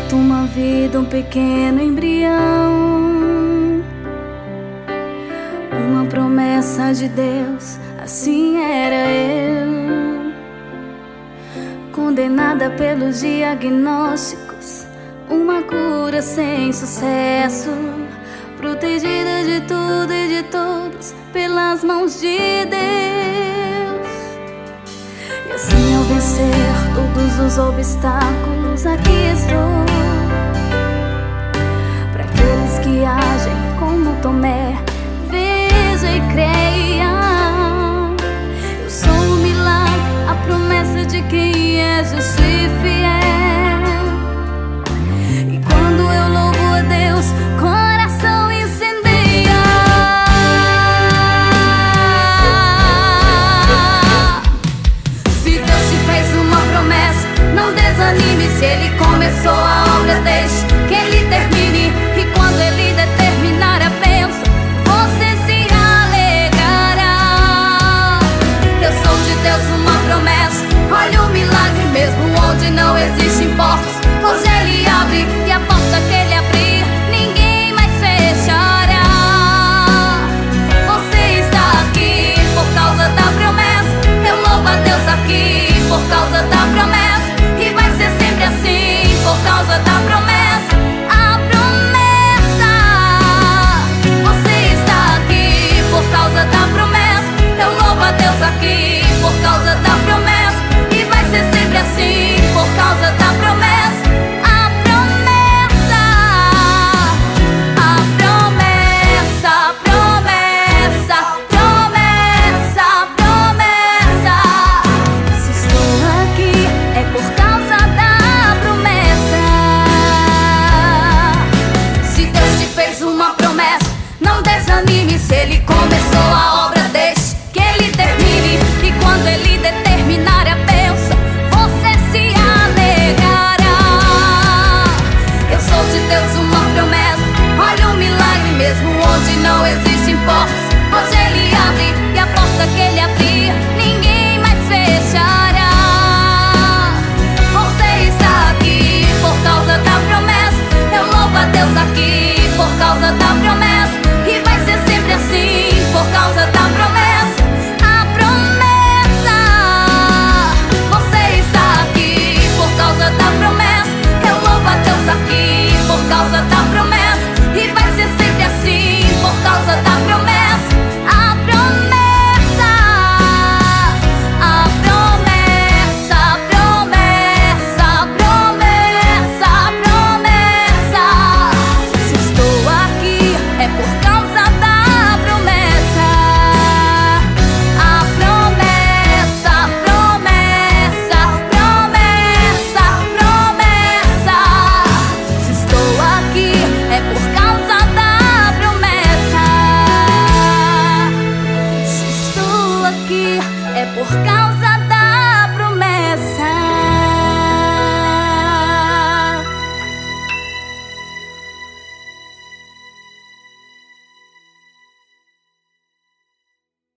brota uma vida, um pequeno embrião, uma promessa de Deus, assim era eu. Condenada pelos diagnósticos, uma cura sem sucesso, protegida de tudo e de todos pelas mãos de Deus. E assim, ao vencer todos os obstáculos, aqui estou. Para aqueles que agem como Tomé, veja e creia. Eu sou um milagre, a promessa de quem é justo e fiel. E quando eu louvo a Deus, coração incendeia. Se Deus te fez uma promessa, não desanime. Se Ele começou a obra, deixe